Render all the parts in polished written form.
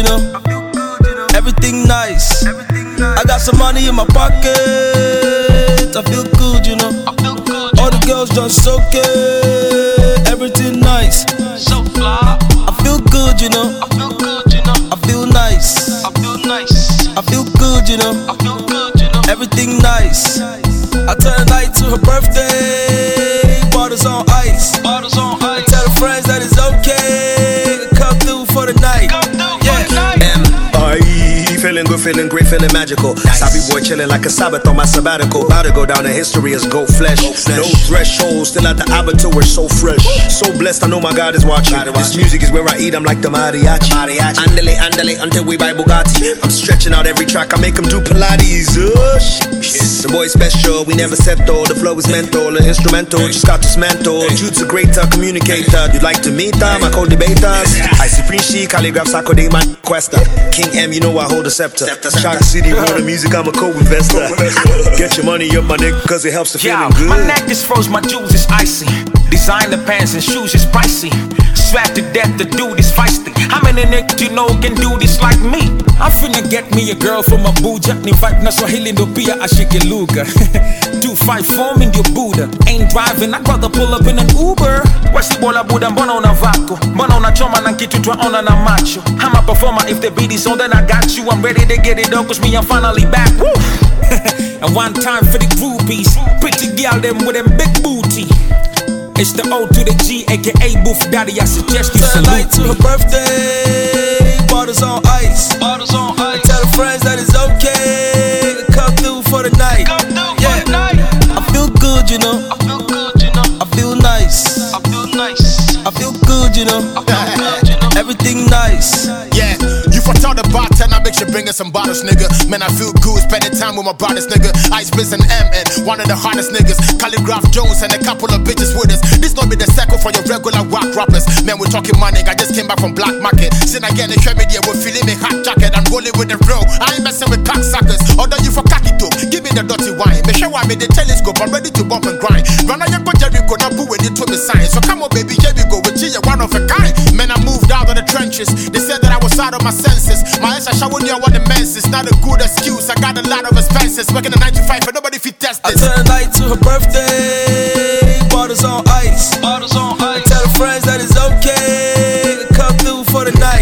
know. Everything nice. I got some money in my pocket. I feel good, you know. All the girls just okay. Everything nice. So fly. I feel good, you know. I feel nice. I feel good, you know. Everything nice. I turn night to her birthday. Bottles on ice. I tell her friends that it's okay. Come through for the night. Feeling good, feeling great, feeling magical. Sabi boy chilling like a Sabbath on my sabbatical. About to go down in history as goat flesh. No threshold, still at the abattoir, so fresh. So blessed, I know my God is watching. This music is where I eat, I'm like the mariachi. Andale, andale, until we buy Bugatti. I'm stretching out every track, I make them do Pilates. The boy special, we never settle. The flow is mental, the instrumental, just got dismantled. Jude's a greater communicator. You'd like to meet them, I co-debaters. I see Prince, calligraph, Sako, they my quester. King M, you know I hold the scepter. Shock City, for the music, I'm a co-investor. Get your money up, my nigga, cause it helps to feeling good. My neck is froze, my jewels is icy. Designer pants and shoes is pricey. Strapped to death, the dude is feisty. How many niggas you know can do this like me? I'm finna get me a girl from Abuja. Ni vibe na Swahili ndo pia ashike lugha. 254 in your Buddha. Ain't driving, I'd rather pull up in an Uber. Wasi bola buda, mbona una vako? Mbona unachoma na kitu twaona na macho? I'm a performer, if the beat is on then I got you. I'm ready to get it up, cause me I'm finally back. Woo! And one time for the groupies. Pretty girl them with them big booty. It's the O to the G, aka Boof Daddy. I suggest you salute salute to her birthday. Bottles on ice. I tell her friends that it's okay. Come through for the night. I feel good, you know. I feel nice. I feel good, you know. Everything nice. Yeah, you for tell the bartender, make sure bringing some bottles, nigga. Man, I feel good spending time with my brothers, nigga. Ice Blitz and MN, one of the hardest niggas. Calligraph Jones and a couple of bitches with us. This not be the circle for your regular rock rappers. Man, we're talking money. I just came back from Black Market. Sin again, the media will feeling me hot jacket and rolling with the flow. I ain't messing with cocksuckers. Although you for cocky too, give me the dirty wine. Make sure I made the telescope. I'm ready to bump and grind. Run on your go Jericho, now put with it to the sign. So come on, baby, here we go. With you, one of a kind. Man, I moved out of the trenches. They said that I was out of my senses. My ass, I showered you on the menses. Not a good excuse. I got a lot of expenses. Working a 9 to 5, but nobody fit test this. I turn night to her birthday. Bottles on ice. I tell her friends that it's okay. Come through for the night.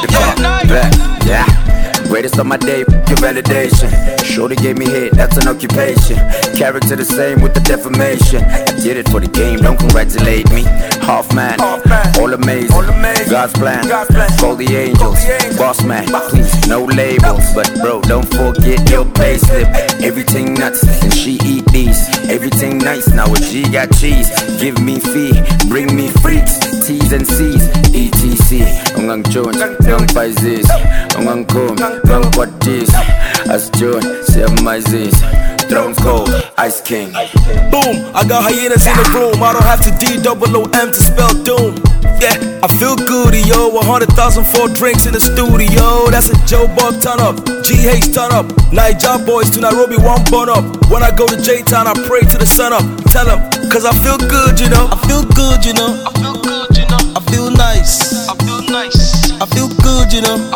Yeah. Greatest of my day, your validation. Shorty gave me hit, that's an occupation. Character the same with the defamation. I did it for the game, don't congratulate me. Half man, all amazing. God's plan, call the angels. Boss man, please, no labels. But bro, don't forget your payslip. Everything nuts, and she eat these. Everything nice, now a G got cheese. Give me fee, bring me freaks. T's and C's, ETC. Ungang Jones, ungang Paises. Ungang Kom, ungang Quatis. As John, say my Z's. Thrones cold, Ice King. Boom, I got hyenas in the room. I don't have to D-O-O-M to spell doom. Yeah, I feel goody, yo. 100,000 for drinks in the studio. That's a Joe Bob turn up, GH turn up. Niger boys to Nairobi, one bun up. When I go to J-Town, I pray to the sun up. Tell them, cause I feel good, you know. I feel good, you know. I feel nice. I feel good, you know.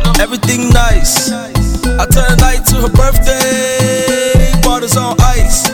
Everything nice. I turn night to her birthday. Bottles on ice.